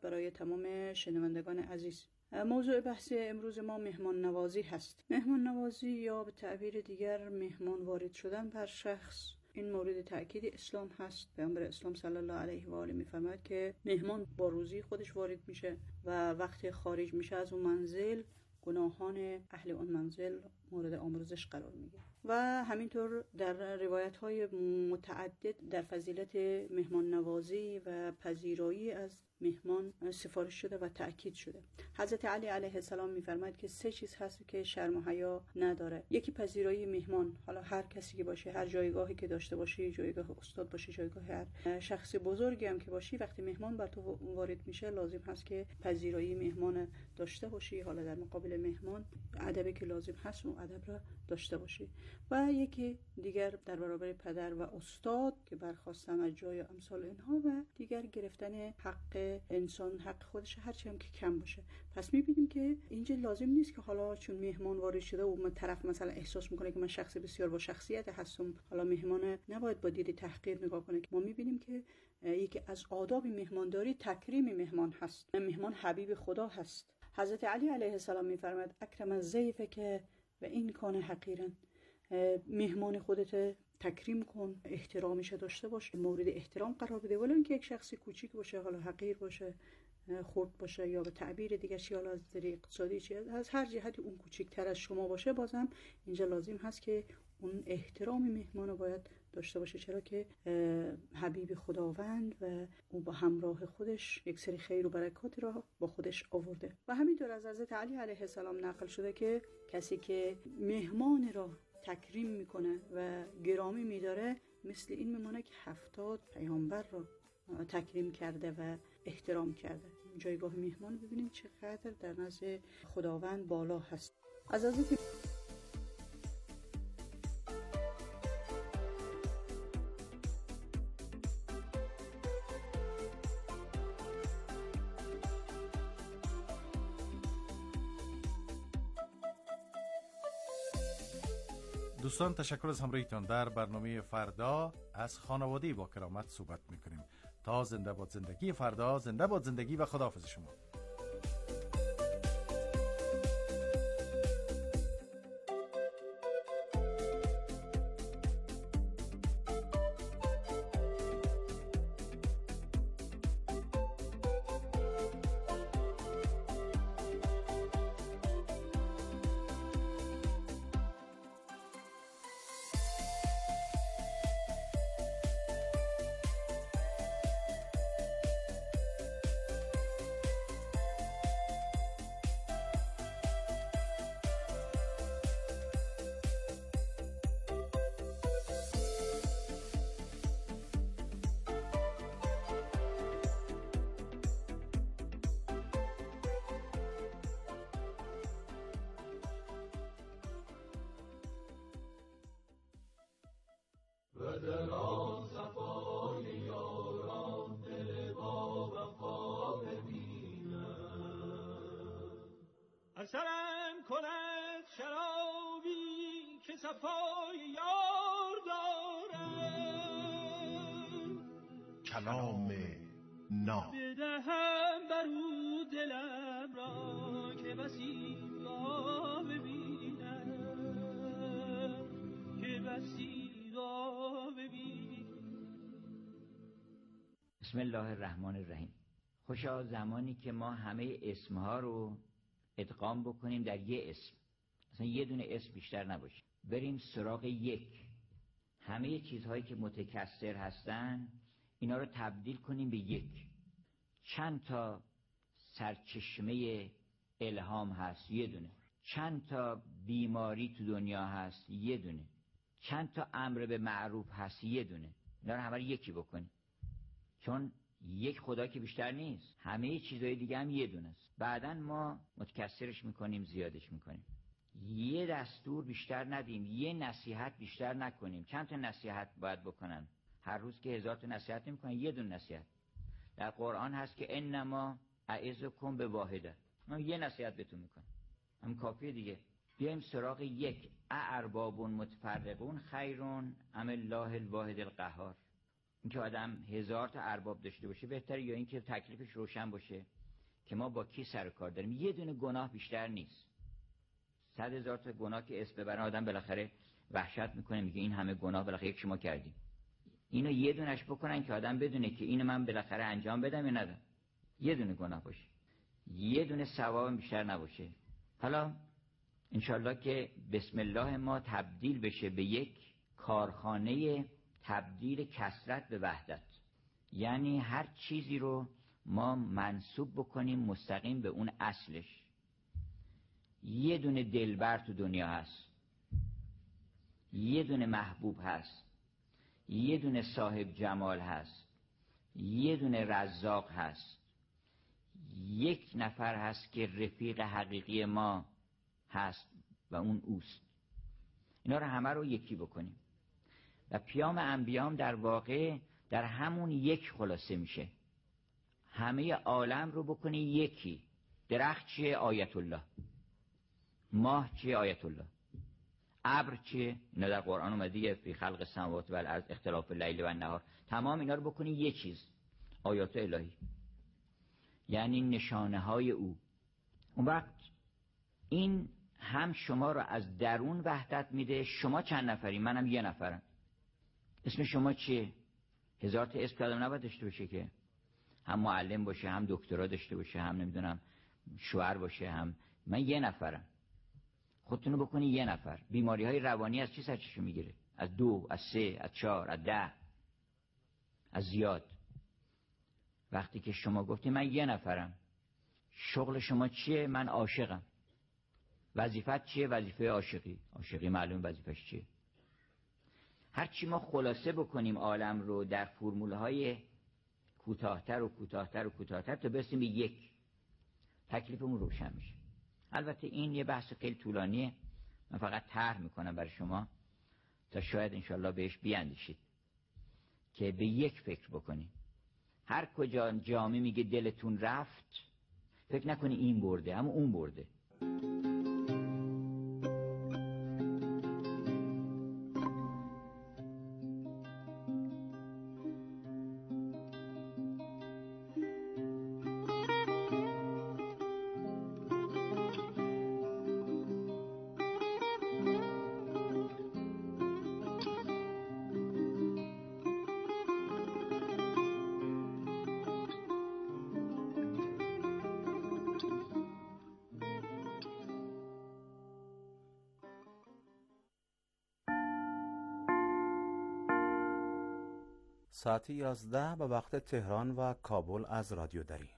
برای تمام شنوندگان عزیز. موضوع بحث امروز ما مهمان نوازی هست. مهمان نوازی یا به تعبیر دیگر مهمان وارد شدن بر شخص، این مورد تأکید اسلام هست. پیامبر اسلام صلی الله علیه و آله میفرماید که مهمان با روزی خودش وارد میشه و وقتی خارج میشه از اون منزل گناهان اهل اون منزل مورد آمرزش قرار میگیره. و همینطور در روایت‌های متعدد در فضیلت مهمان نوازی و پذیرایی از مهمان سفارش شده و تأکید شده. حضرت علی علیه السلام میفرماید که 3 چیز هست که شرم و حیا نداره. یکی پذیرایی مهمان، حالا هر کسی که باشه، هر جایگاهی که داشته باشی، جایگاه استاد باشه، جایگاه هر شخص بزرگی هم که باشی، وقتی مهمان بر تو وارد میشه لازم هست که پذیرایی مهمان داشته باشی. حالا در مقابل مهمان ادبی که لازم هست اون ادب را داشته باشی. و یکی دیگر در برابر پدر و استاد که برخواستن از جای امثال اینها، و دیگر گرفتن حق انسان، حق خودش هرچی هم که کم باشه. پس میبینیم که اینجا لازم نیست که حالا چون مهمان وارد شده و من طرف مثلا احساس میکنه که من شخص بسیار با شخصیت هستم، حالا مهمان نباید با دید تحقیر نگاه کنه. ما میبینیم که یکی از آداب مهمانداری تکریم مهمان هست. مهمان حبیب خدا هست. حضرت علی علیه السلام میفرماید اکرم الضیف که و این کان حقیرا، مهمان خودت تکریم کن، احترامش داشته باش، مورد احترام قرار بده، ولو اینکه یک شخص کوچیک باشه، حالا حقیر باشه، خرد باشه، یا به تعبیر دیگه حالا از نظر اقتصادی چی از هر جهتی اون کوچیک‌تر از شما باشه، بازم اینجا لازم هست که اون احترام مهمان رو باید داشته باشه، چرا که حبیب خداوند و او با همراه خودش یک سری خیر و برکات را با خودش آورده. و همینطور از حضرت علی علیه السلام نقل شده که کسی که مهمان را تکریم میکنه و گرامی میداره مثل این میمونه که 70 پیامبر را تکریم کرده و احترام کرده. جایگاه مهمان ببینید چقدر در نزد خداوند بالا هست. از حضرت دوستان تشکر از همراهیتان. در برنامه فردا از خانواده با کرامت صحبت میکنیم. تا زنده باد زندگی فردا، زنده باد زندگی و خداحافظ شما. اثرم کند شرابی که صفای یار دارم، کلام ناب بدهم برو دلم را که بسی را ببینم، که بسی را ببینم. بسم الله الرحمن الرحیم. خوشا زمانی که ما همه اسمها رو ادغام بکنیم در یه اسم، مثلا یه دونه اسم بیشتر نباشه، بریم سراغ یک، همه چیزهایی که متکثر هستن اینا رو تبدیل کنیم به یک. چند تا سرچشمه الهام هست؟ یه دونه. چند تا بیماری تو دنیا هست؟ یه دونه. چند تا امر به معروف هست؟ یه دونه. اینا رو همه رو یکی بکنیم، چون یک خدا که بیشتر نیست، همه چیزهای دیگه هم یه دونه است. بعداً ما متکثرش میکنیم، زیادش میکنیم. یه دستور بیشتر ندیم، یه نصیحت بیشتر نکنیم. چند تا نصیحت باید بکنن؟ هر روز که 1000 تا نصیحت نمیکنن، یه دونه نصیحت. در قرآن هست که انما اعظکم بواحده، من یه نصیحت بهتون میکنم، هم کافیه دیگه. بیایم سراغ یک. ارباب متفرقون خیرون ام الله الواحد القهار. اینکه آدم 1000 تا ارباب داشته باشه بهتره یا اینکه تکلیفش روشن باشه که ما با کی سر و کار داریم؟ یه دونه گناه بیشتر نیست. 100,000 تا گناه که اسم ببرن آدم بالاخره وحشت میکنه، میگه این همه گناه بالاخره یک شما کردیم. اینو یه دونش بکنن که آدم بدونه که اینو من بالاخره انجام بدم یا ندم. یه دونه گناه باشه، یه دونه ثواب بیشتر نباشه. حالا انشالله که بسم الله ما تبدیل بشه به یک کارخانه تبدیل کثرت به وحدت. یعنی هر چیزی رو ما منسوب بکنیم مستقیم به اون اصلش. یه دونه دلبر تو دنیا هست، یه دونه محبوب هست، یه دونه صاحب جمال هست، یه دونه رزاق هست، یک نفر هست که رفیق حقیقی ما هست و اون اوست. اینا رو همه رو یکی بکنیم و پیام انبیام در واقع در همون یک خلاصه میشه. همه عالم رو بکنی یکی. درخت چیه؟ آیت الله. ماه چیه؟ آیت الله. ابر چیه؟ اینا در قرآن اومده فی خلق السماوات و الارض اختلاف اللیل و النهار. تمام اینا رو بکنی یک چیز، آیات الهی، یعنی نشانه های او. اون وقت این هم شما رو از درون وحدت میده. شما چند نفری؟ منم یه نفرم. اسم شما چیه؟ 1000 تا اسم آدم نباید داشته باشه که، هم معلم باشه، هم دکترا داشته باشه، هم نمیدونم شوهر باشه، هم من یه نفرم. خودتونو بکنی یه نفر. بیماری های روانی از چی سرچشمه میگیره؟ از 2، از 3، از 4، از 10، از زیاد. وقتی که شما گفتی من یه نفرم، شغل شما چیه؟ من عاشقم. وظیفت چیه؟ وظیفه عاشقی. عاشقی معلوم وظیفش چیه. هرچی ما خلاصه بکنیم عالم رو در فرمولهای کوتاه‌تر و کوتاه‌تر و کوتاه‌تر تا برسیم به یک، تکلیفمون روشن میشه. البته این یه بحث خیلی طولانیه، من فقط طرح میکنم برای شما تا شاید انشالله بهش بیاندیشید که به یک فکر بکنیم. هر کجا جامعه میگه دلتون رفت، فکر نکنی این برده اما اون برده. ساعت 11 به وقت تهران و کابل از رادیو دری.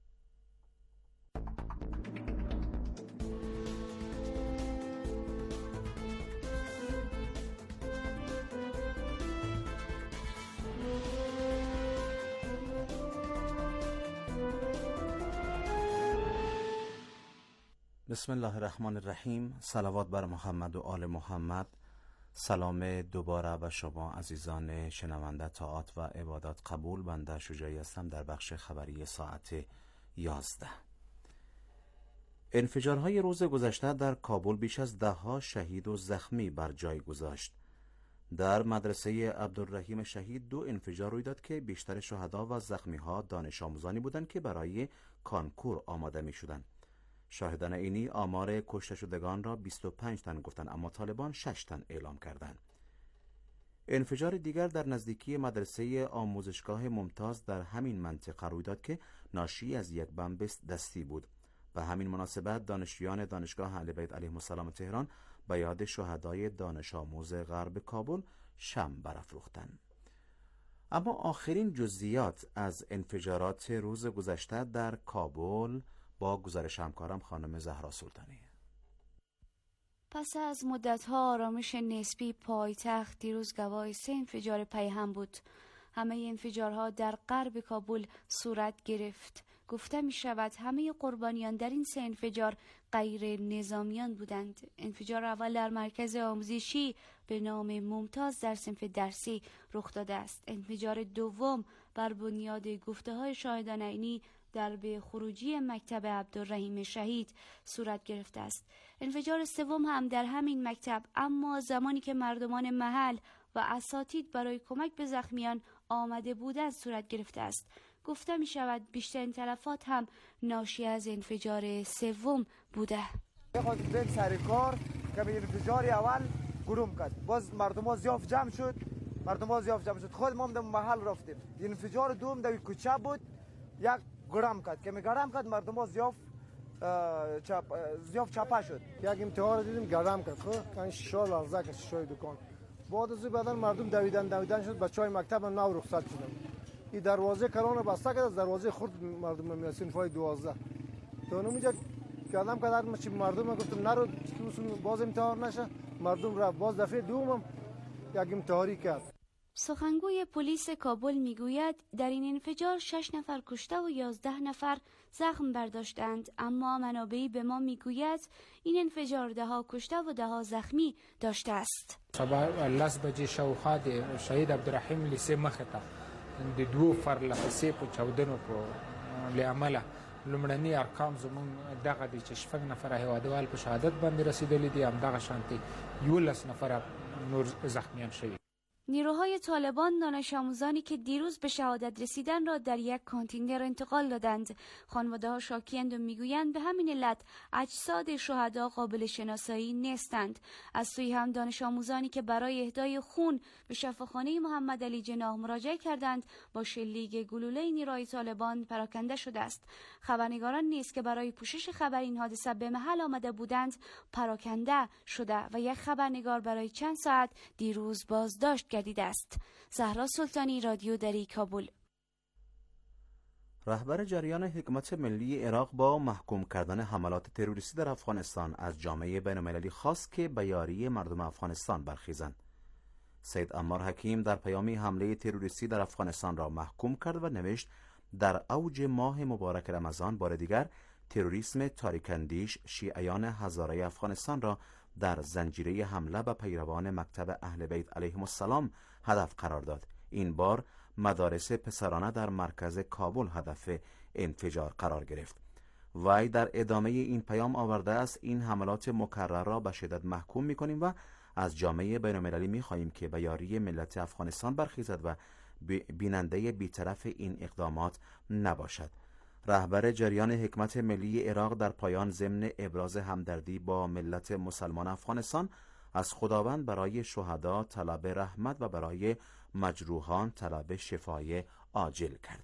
بسم الله الرحمن الرحیم. صلوات بر محمد و آل محمد. سلام دوباره به شما عزیزان شنونده طاعات و عبادات قبول. بنده شجاعی هستم در بخش خبری ساعت 11. انفجارهای روز گذشته در کابل بیش از 10 شهید و زخمی بر جای گذاشت. در مدرسه عبدالرحیم شهید 2 انفجار روی داد که بیشتر شهدا و زخمی ها دانش آموزانی بودند که برای کانکور آماده می شدند. شاهدان عینی آمار کشته شدگان را 25 تن گفتند، اما طالبان 6 تن اعلام کردند. انفجار دیگر در نزدیکی مدرسه آموزشگاه ممتاز در همین منطقه روی داد که ناشی از یک بمب دستی بود. به همین مناسبت دانشجویان دانشگاه اهل بیت علیهم السلام تهران به یاد شهدای دانش آموز غرب کابل شمع برافروختند. اما آخرین جزئیات از انفجارات روز گذشته در کابل با گزارش همکارم خانم زهرا سلطانی. پس از مدت‌ها آرامش نسبی، پایتخت دیروز گواه 3 انفجار پیهم بود. همه انفجارها در غرب کابل صورت گرفت. گفته می شود همه قربانیان در این 3 انفجار غیر نظامیان بودند. انفجار اول در مرکز آموزشی به نام ممتاز در صنف درسی رخ داده است. انفجار دوم بر بنیاد گفته‌های شاهدان عینی در به خروجی مکتب عبدالرحیم شهید صورت گرفته است. انفجار سوم هم در همین مکتب، اما زمانی که مردمان محل و اساتید برای کمک به زخمیان آمده بودند صورت گرفته است. گفته می شود بیشترین تلفات هم ناشی از انفجار سوم بوده. خود بریم سر کار که به انفجار اول گروم کرد، باز مردم ها زیاف جمع شد، خود ما در محل رفتیم. انفجار دوم در کوچه بود، یک گرم کرد که گرم کرد مردم ها زیاف چپه شد. یک امتحان دیدیم گرم کرد، خب شیشه لرزه کرد، شیشه دکان. بعد از بعد مردم دویدن شد، بچهای مکتب نو رخصت شدن. این دروازه کرانه بسته کرد، از دروازه خورد مردم میاد صنفای 12 تا اونجا کردم که مردم گفتم نرو باز امتحان نشه، مردم رفت. باز دفعه دوم یک امتحاری کرد. سخنگوی پلیس کابل میگوید در این انفجار 6 نفر کشته و 11 نفر زخم برداشتند، اما منابعی به ما میگوید این انفجار 10 کشته و 10 زخمی داشته است. صبح لاس بجې شاوخوا د شهید عبدالرحیم لیسې مخې ته د دوو پرلپسې په چاودنو په له لومړني ارقام زموږ دغه دي چې 6 نفره هیوادوال په شهادت باندې رسیدلي دي، همدغه شانتې 11 نفره نور زخمیان شوي. نیروهای طالبان دانش آموزانی که دیروز به شهادت رسیدن را در یک کانتینر انتقال دادند. خانواده ها شاکیند و میگویند به همین علت اجساد شهدا قابل شناسایی نیستند. از سوی هم دانش آموزانی که برای اهدای خون به شفاخانه محمد علی جناح مراجعه کردند با شلیک گلوله نیروهای طالبان پراکنده شده است. خبرنگاران نیز که برای پوشش خبر این حادثه به محل آمده بودند پراکنده شده و یک خبرنگار برای چند ساعت دیروز بازداشت گردیده است. زهرا سلطانی، رادیو دری، کابل. رهبر جریان حکمت ملی عراق با محکوم کردن حملات تروریستی در افغانستان از جامعه بین‌المللی خواست که به یاری مردم افغانستان برخیزند. سید عمار حکیم در پیامی حمله تروریستی در افغانستان را محکوم کرد و نوشت در اوج ماه مبارک رمضان بار دیگر تروریسم تاریک‌اندیش شیعیان هزاره افغانستان را در زنجیره حمله به پیروان مکتب اهل بیت علیهم السلام هدف قرار داد. این بار مدارس پسرانه در مرکز کابل هدف انفجار قرار گرفت. وی در ادامه این پیام آورده است این حملات مکرر را به شدت محکوم می‌کنیم و از جامعه بین‌المللی می‌خواهیم که به یاری ملت افغانستان برخیزد و بیننده بی‌طرف این اقدامات نباشد. رهبر جریان حکمت ملی عراق در پایان ضمن ابراز همدردی با ملت مسلمان افغانستان از خداوند برای شهدا طلب رحمت و برای مجروحان طلب شفای عاجل کرد.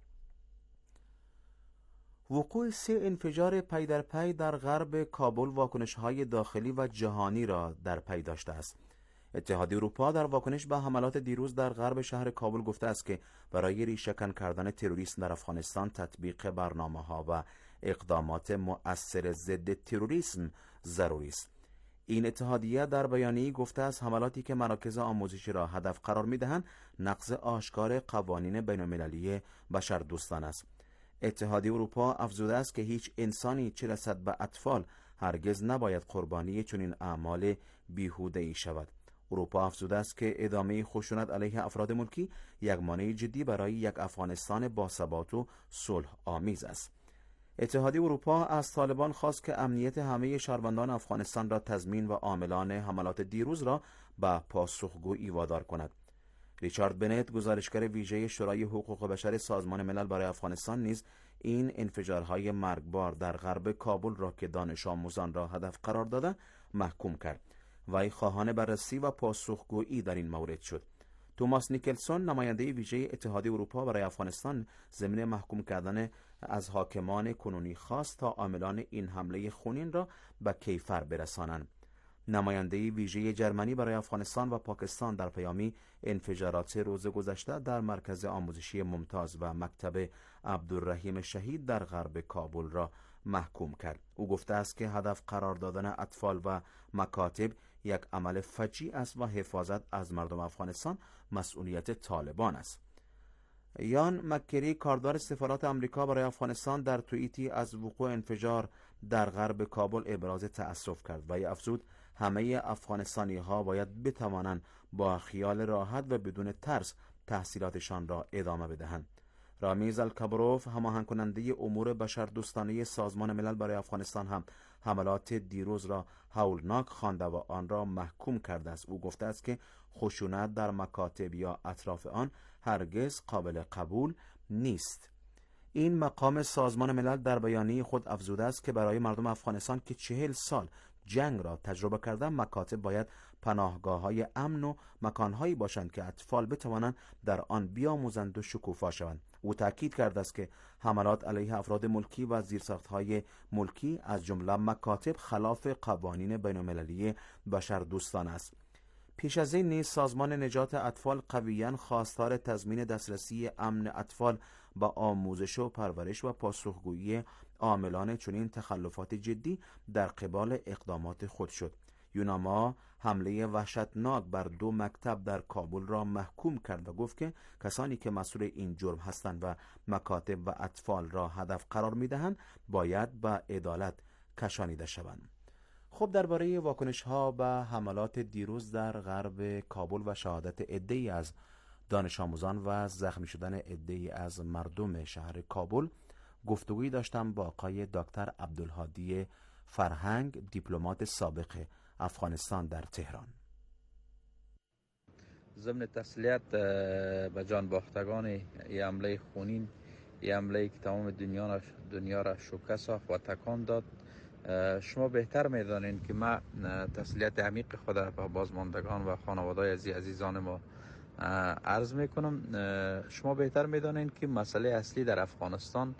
وقوع 3 انفجار پی در پی در غرب کابل واکنش‌های داخلی و جهانی را در پی داشته است. اتحادیه اروپا در واکنش به حملات دیروز در غرب شهر کابل گفته است که برای ریشه‌کن کردن تروریسم در افغانستان تطبیق برنامه‌ها و اقدامات مؤثر ضد تروریسم ضروری است. این اتحادیه در بیانیه‌ای گفته است حملاتی که مراکز آموزشی را هدف قرار می‌دهند نقض آشکار قوانین بین‌المللی بشردوستانه است. اتحادیه اروپا افزوده است که هیچ انسانی چه رسد به اطفال هرگز نباید قربانی چنین اعمال بیهوده‌ای شود. اروپا افزوده است که ادامه خشونت علیه افراد ملکی یک مانع جدی برای یک افغانستان باثبات و صلح آمیز است. اتحادیه اروپا از طالبان خواست که امنیت همه شهروندان افغانستان را تضمین و عاملان حملات دیروز را به پاسخگویی وادار کند. ریچارد بنت، گزارشگر ویژه شورای حقوق بشر سازمان ملل برای افغانستان، نیز این انفجارهای مرگبار در غرب کابل را که دانش آموزان را هدف قرار داده محکوم کرد. وی خواهان بررسی و پاسخگویی در این مورد شد. توماس نیکلسون، نماینده ویژه اتحادیه اروپا برای افغانستان، ضمن محکوم کردن از حاکمان کنونی خواست تا عاملان این حمله خونین را به کیفر برسانند. نماینده ویژه جرمنی برای افغانستان و پاکستان در پیامی انفجارات روز گذشته در مرکز آموزشی ممتاز و مکتب عبدالرحیم شهید در غرب کابل را محکوم کرد. او گفته است که هدف قرار دادن اطفال و مکاتب یک عمل فجیع است و حفاظت از مردم افغانستان مسئولیت طالبان است. یان مکری، کاردار سفارت آمریکا برای افغانستان، در توییتی از وقوع انفجار در غرب کابل ابراز تأسف کرد و افزود همه افغانستانی ها باید بتوانند با خیال راحت و بدون ترس تحصیلاتشان را ادامه بدهند. رامیز الکبروف، هماهنگ کننده امور بشردوستانه سازمان ملل برای افغانستان، هم حملات دیروز را هولناک خوانده و آن را محکوم کرده است. او گفته است که خشونت در مکاتب یا اطراف آن هرگز قابل قبول نیست. این مقام سازمان ملل در بیانیه خود افزوده است که برای مردم افغانستان که 40 سال جنگ را تجربه کردن، مکاتب باید پناهگاه‌های امن و مکانهایی باشند که اطفال بتوانند در آن بیاموزند و شکوفا شوند. او تاکید کرده است که حملات علیه افراد ملکی و زیرساخت‌های ملکی از جمله مکاتب خلاف قوانین بین‌المللی بشردوستانه است. پیش از این نیز سازمان نجات اطفال قویاً خواستار تضمین دسترسی امن اطفال با آموزش و پرورش و پاسخگویی عاملان چنین تخلفات جدی در قبال اقدامات خود شد. یوناما حمله وحشتناک بر 2 مکتب در کابل را محکوم کرد و گفت که کسانی که مسئول این جرم هستند و مکاتب و اطفال را هدف قرار می‌دهند باید به عدالت کشانیده شوند. خب درباره واکنش‌ها به حملات دیروز در غرب کابل و شهادت عده‌ای از دانش آموزان و زخمی شدن عده‌ای از مردم شهر کابل گفتگویی داشتم با آقای دکتر عبدالهادی فرهنگ، دیپلمات سابق افغانستان در تهران. ضمن تسلیت به جان باختگان این حمله خونین، این حمله که تمام دنیا را شوکه ساخت و تکان داد، شما بهتر میدانید که من تسلیت عمیق خود به بازماندگان و خانواده‌های عزیزان ما عرض میکنم. شما بهتر میدانید که مسئله اصلی در افغانستان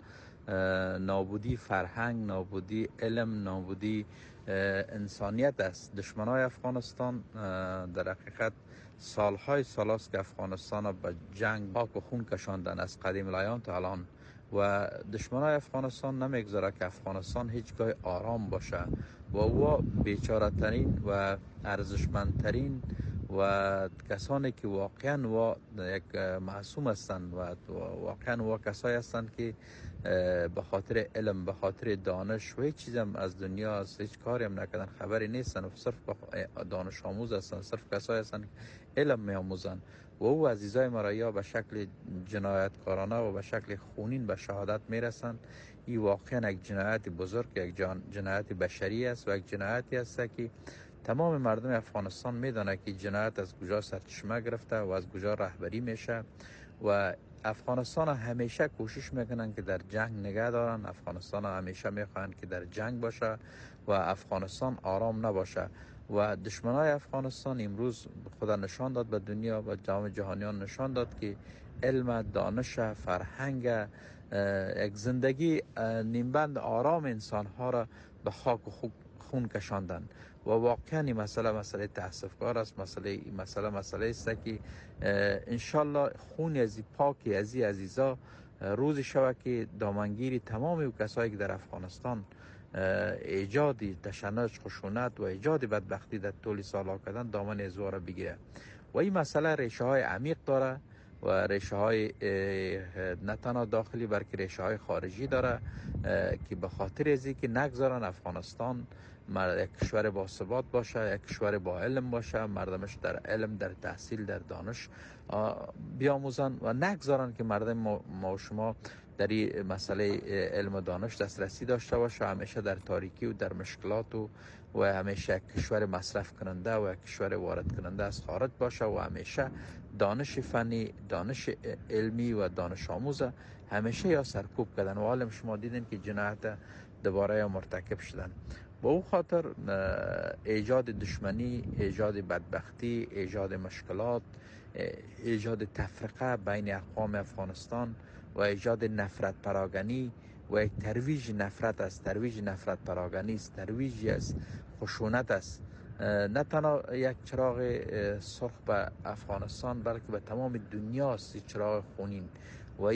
نابودی فرهنگ، نابودی علم، نابودی انسانیت است. دشمنای افغانستان در حقیقت سالهای سال است که افغانستان را به جنگ پاک و خون کشاندن از قدیم الایام تا الان و دشمنای افغانستان نمیگذاره که افغانستان هیچگاه آرام باشه و او بیچاره ترین و ارزشمندترین و کسانی که واقعا و یک معصوم هستند و واقعا و کسایی هستند که به خاطر علم، به خاطر دانش و هیچ چیز هم از دنیا از هیچ کاری هم نکردن، خبری نیستن و صرف دانش آموز هستند، صرف کسایی هستند که علم می آموزند و او عزیزای ما را یا به شکل جنایتکارانه و به شکل خونین به شهادت می رسند. این واقعا یک جنایت بزرگ، یک جنایت بشری است و یک جنایتی است که تمام مردم افغانستان میدونه که جنایت از کجا سرچشمه گرفته و از کجا رهبری میشه و افغانستان همیشه کوشش میکنن که در جنگ نگه دارن. افغانستان همیشه میخوان که در جنگ باشه و افغانستان آرام نباشه و دشمنای افغانستان امروز خدا نشان داد به دنیا و جامعه جهانیان نشان داد که علم، دانش، فرهنگ، یک زندگی نیمبند آرام انسانها را به خاک و خون کشاندن و واقعا این مسئله تاسفکار است. مسئله است که انشالله خون از پاکی از عزیزا روز شود که دامنگیری تمامی کسایی که در افغانستان ایجاد تشنج، خشونت و ایجاد بدبختی در طول سالها کردن دامن از را بگیره و این مسئله ریشه های عمیق داره و ریشه های نه تنها داخلی بلکه ریشه های خارجی داره که به خاطر از اینکه نگذارن افغانستان یک کشور با ثبات باشه، یک کشور با علم باشه، مردمش در علم، در تحصیل، در دانش بیاموزن و نگذارن که مردم ما و شما در این مسئله علم و دانش دسترسی داشته باشه، همیشه در تاریکی و در مشکلات و همیشه یک کشور مصرف کننده و یک کشور وارد کننده از خارج باشه و همیشه دانش فنی، دانش علمی و دانش آموز همیشه یا سرکوب کردن و حالا شما دیدین که جنایت دوباره مرتکب شدن. با او خاطر ایجاد دشمنی، ایجاد بدبختی، ایجاد مشکلات، ایجاد تفرقه بین اقوام افغانستان و ایجاد نفرت پراگنی و یک ترویج نفرت است، ترویج نفرت پراگنی است، ترویج است، خشونت است. نه تنها یک چراغ سرخ به افغانستان بلکه به تمام دنیا است چراغ خونین و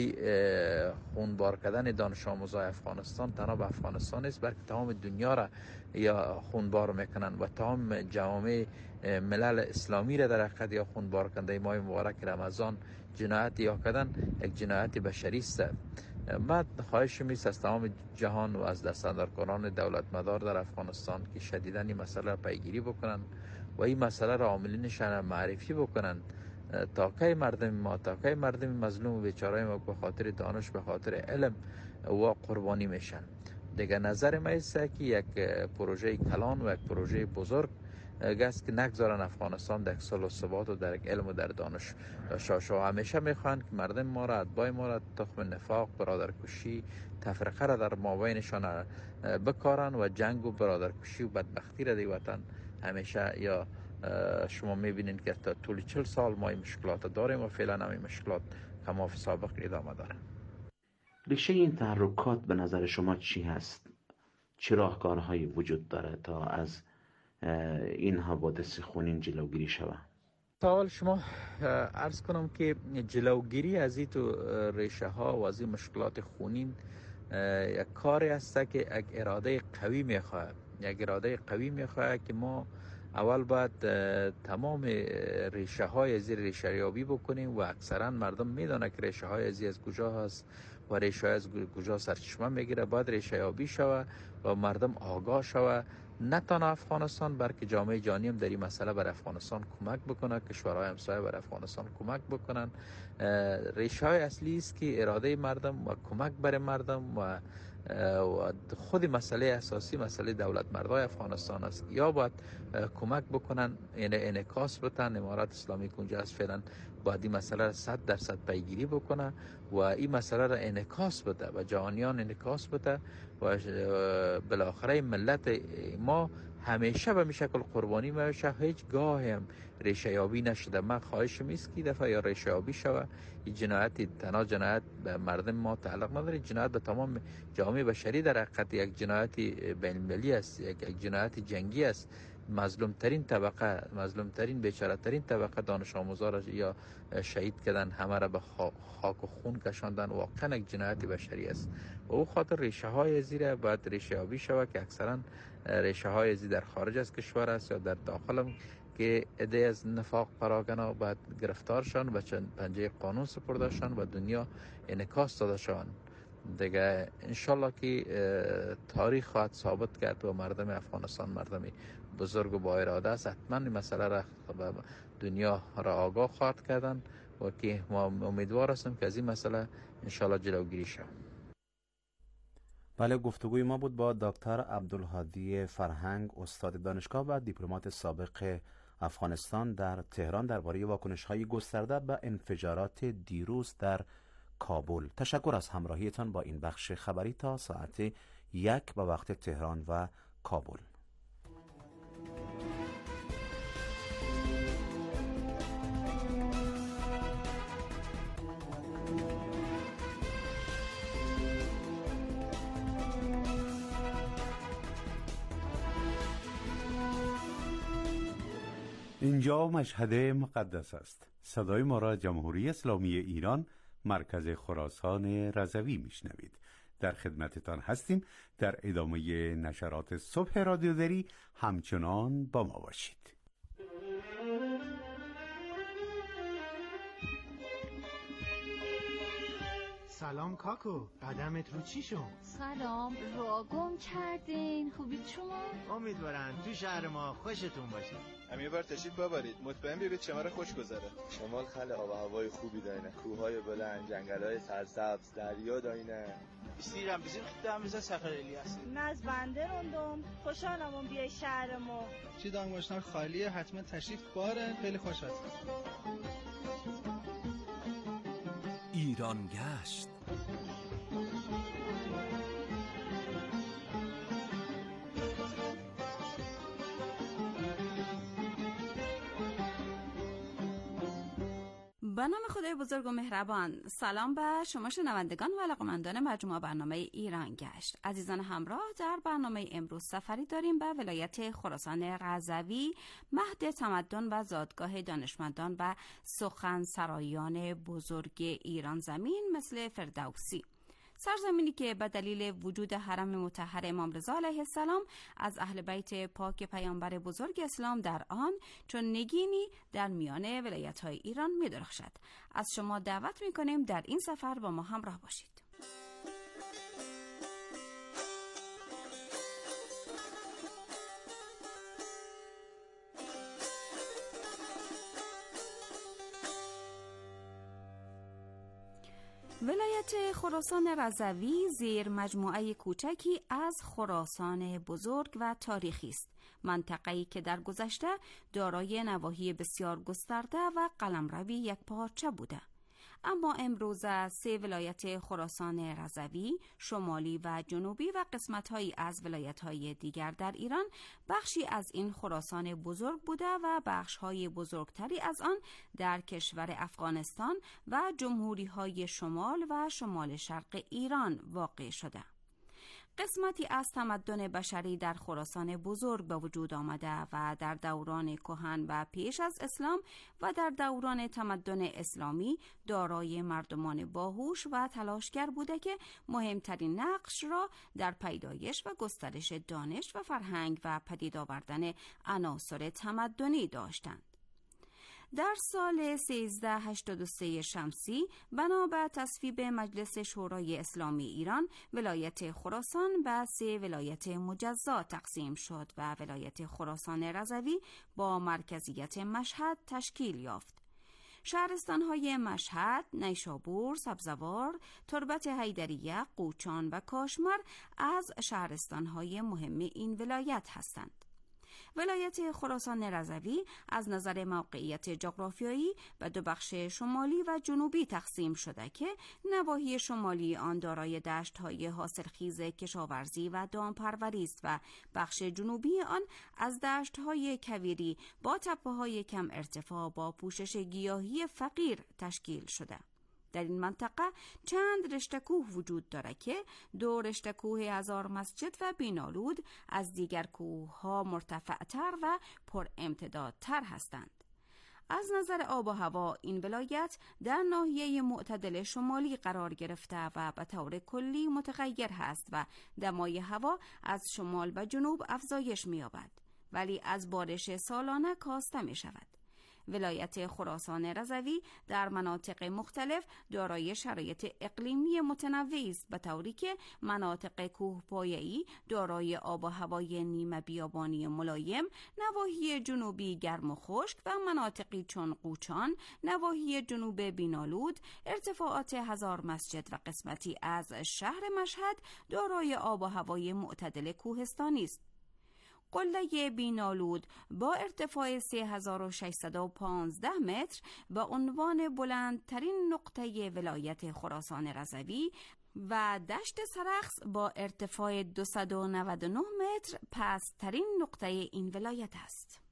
خونبار کردن دانش آموزای افغانستان تنها به افغانستان است بلکه تمام دنیا را یا خونبار میکنن و تمام جوامع ملل اسلامی را در حقیقت یا خونبار کننده ماه مبارک رمضان جنایت یا کردن یک جنایت بشری است. من خواهش میست از تمام جهان و از دستاندرکاران دولت مدار در افغانستان که شدیداً این مسئله را پیگیری بکنن و این مسئله را عاملینشان معرفی بکنن تا که مردم مظلوم و بیچاره ما به خاطر دانش، به خاطر علم و قربانی میشن. دیگه نظر ما است که یک پروژه کلان و یک پروژه بزرگ گست که نگذارن افغانستان در صلح و ثبات و در علم و در دانش داشته. همیشه میخوان که مردم ما را، اتباع ما را تخم نفاق، برادرکشی، تفرقه را در مابینشان بکارن و جنگ و برادرکشی و بدبختی را در وطن همیشه. یا شما میبینین که تا طول 40 سال ما این مشکلات داریم و فعلا هم این مشکلات کما فی سابق ادامه داره. ریشه این تحرکات به نظر شما چی هست؟ چه راهکارهایی وجود داره تا از این حوادث خونین جلوگیری شود؟ سوال شما عرض کنم که جلوگیری از این تو ریشه ها و از این مشکلات خونین یک کاری است که یک اراده قوی میخواد. یک اراده قوی میخواد که ما اول باید تمام ریشه های از ریشه یابی بکنیم و اکثرا مردم میدونه که ریشه های از کجا هست و ریشه از کجا سرچشمه میگیره. باید ریشه یابی شوه و مردم آگاه شوه، نه تنها افغانستان بلکه جامعه جهانی هم در این مسئله بر افغانستان کمک بکنه، کشورهای همسایه بر افغانستان کمک بکنن. ریشه های اصلی است که اراده مردم و کمک بر مردم و خود مسئله اساسی مسئله دولت مردای افغانستان است. یا باید کمک بکنن، یعنی انعکاس بدن. امارات اسلامی کنجه است فعلا باید این مسئله را 100% پیگیری بکنه و این مسئله را انعکاس بده و جهانیان انعکاس بده و بالاخره ملت ما همیشه به شکل قربانی میشه. هیچ گاه هم ریشه یابی نشده. من خواهشم است که دفعه یا ریشه یابی شود. این جنایت تنها جنایت به مردم ما تعلق نداره، جنایت به تمام جامعه بشری در حقیقت یک جنایت بین المللی است، یک جنایت جنگی است. مظلوم ترین طبقه، مظلوم ترین بیچاره ترین طبقه دانش آموزا را یا شهید کردن، همه را به خاک و خون کشاندن. واقعا یک جنایت بشری است و او خاطر ریشه های زیر باید ریشه یابی شود که اکثرا ریشه های زیر در خارج از کشور است یا در داخل هم که عده از نفاق پراکنه باید گرفتار شوند و پنجه قانون سپرده شوند و دنیا انعکاس داده شوند. دیگه انشالله که تاریخ خواهد ثابت کرد و مردم افغانستان مردم بزرگ و با اراده است. حتما این مسئله را دنیا را آگاه خواهد کردن و که ما امیدوار هستیم که از این مسئله انشالله جلوگیری شود. بله، گفتگوی ما بود با دکتر عبدالهادی فرهنگ، استاد دانشگاه و دیپلمات سابق افغانستان در تهران درباره واکنش‌های گسترده به انفجارات دیروز در کابل. تشکر از همراهیتان با این بخش خبری تا ساعت 1 به وقت تهران و کابل. اینجا مشهد مقدس است. صدای ما را جمهوری اسلامی ایران، مرکز خراسان رضوی میشنوید. در خدمتتان هستیم. در ادامه نشرات صبح رادیودری همچنان با ما باشید. سلام کاکو، قدمت رو چی شد؟ سلام، را گم کردین. خوبید شما؟ امیدوارم تو شهر ما خوشتون باشه. هم یه بار تشریف ببرید، مطمئن ببینید شما را خوش گذره. شمال خیلی آب و هوای خوبی داره، کوههای بلند، جنگل‌های سرسبز، دریا داینه. استیرم بزیم خدام بزن سفر الیاس. ناز بنده روندم، خوشحالم بیای شهر ما. چی دانگوشنار خالیه، حتما تشریف باره، خیلی خوش هست. ایران گشت. به نام خدای بزرگ و مهربان. سلام به شما شنوندگان و علاقه‌مندان مجموعه برنامه ایران گشت. عزیزان همراه، در برنامه امروز سفری داریم به ولایت خراسان رضوی، مهد تمدن و زادگاه دانشمندان و سخنسرایان بزرگ ایران زمین مثل فردوسی. سرزمینی که به دلیل وجود حرم مطهر امام رضا علیه السلام از اهل بیت پاک پیامبر بزرگ اسلام در آن چون نگینی در میان ولایت‌های ایران می‌درخشد. از شما دعوت می‌کنیم در این سفر با ما همراه باشید. ولایت خراسان رضوی زیر مجموعه کوچکی از خراسان بزرگ و تاریخی است. منطقه‌ای که در گذشته دارای نواحی بسیار گسترده و قلمروی یکپارچه بوده. اما امروز 3 ولایت خراسان رضوی، شمالی و جنوبی و قسمت‌هایی از ولایت‌های دیگر در ایران بخشی از این خراسان بزرگ بوده و بخش‌های بزرگتری از آن در کشور افغانستان و جمهوری‌های شمال و شمال شرق ایران واقع شده. قسمتی از تمدن بشری در خراسان بزرگ به وجود آمده و در دوران کهن و پیش از اسلام و در دوران تمدن اسلامی دارای مردمان باهوش و تلاشگر بوده که مهمترین نقش را در پیدایش و گسترش دانش و فرهنگ و پدید آوردن عناصر تمدنی داشتند. در سال 1383 شمسی بنا به تصویب مجلس شورای اسلامی ایران ولایت خراسان به 3 ولایت مجزا تقسیم شد و ولایت خراسان رضوی با مرکزیت مشهد تشکیل یافت. شهرستان‌های مشهد، نیشابور، سبزوار، تربت حیدریه، قوچان و کاشمر از شهرستان‌های مهم این ولایت هستند. ولایت خراسان رضوی از نظر موقعیت جغرافیایی به 2 بخش شمالی و جنوبی تقسیم شده که نواحی شمالی آن دارای دشت‌های حاصلخیز کشاورزی و دامپروری است و بخش جنوبی آن از دشت‌های کویری با تپه‌های کم ارتفاع با پوشش گیاهی فقیر تشکیل شده. در این منطقه چند رشته کوه وجود دارد که 2 رشته کوه هزار مسجد و بینالود از دیگر کوه‌ها مرتفع‌تر و پر امتدادتر هستند. از نظر آب و هوا این ولایت در ناحیه معتدل شمالی قرار گرفته و به طور کلی متغیر هست و دمای هوا از شمال و جنوب افزایش می‌یابد ولی از بارش سالانه کاسته می‌شود. ولایت خراسان رضوی در مناطق مختلف دارای شرایط اقلیمی متنوعی است به طوری که مناطق کوهپایه‌ای دارای آب و هوای نیمه بیابانی ملایم، نواحی جنوبی گرم و خشک و مناطقی چون قوچان، نواحی جنوب بینالود، ارتفاعات هزار مسجد و قسمتی از شهر مشهد دارای آب و هوای معتدل کوهستانی است. قله بینالود با ارتفاع 3615 متر به عنوان بلندترین نقطه ولایت خراسان رضوی و دشت سرخس با ارتفاع 299 متر پست‌ترین نقطه این ولایت است.